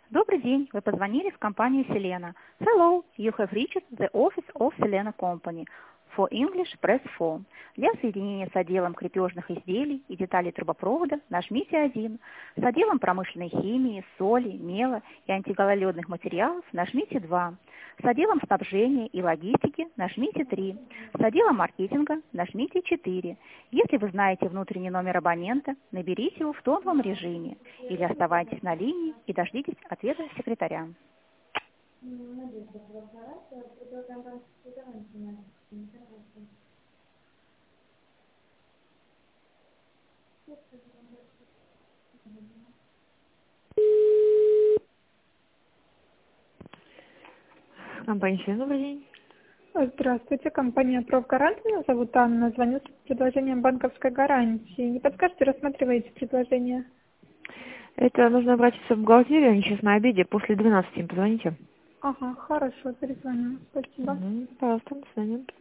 Добрый день, вы позвонили в компанию Selena. Hello, you have reached the office of Selena Company. For English, press 4. Для соединения с отделом крепежных изделий и деталей трубопровода нажмите 1. С отделом промышленной химии, соли, мела и антигололедных материалов нажмите 2. С отделом снабжения и логистики нажмите 3. С отделом маркетинга нажмите 4. Если вы знаете внутренний номер абонента, наберите его в тоновом режиме или оставайтесь на линии и дождитесь ответа секретаря. Компания «Селена», добрый день. Здравствуйте, компания «Профгарант». Меня зовут Анна. Звоню с предложением банковской гарантии. Не подскажете, рассматриваете предложение? Это нужно обратиться в бухгалтерию, они сейчас на обеде, после 12 им позвоните. Ага, хорошо, перезвоню. Спасибо. Пожалуйста, до свидания.